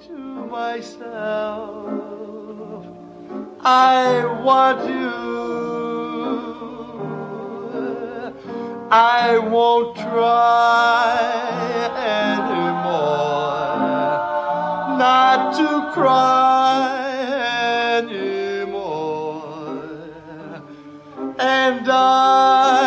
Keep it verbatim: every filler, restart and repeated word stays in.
to myself, I want you. I won't try anymore not to cry anymore. And I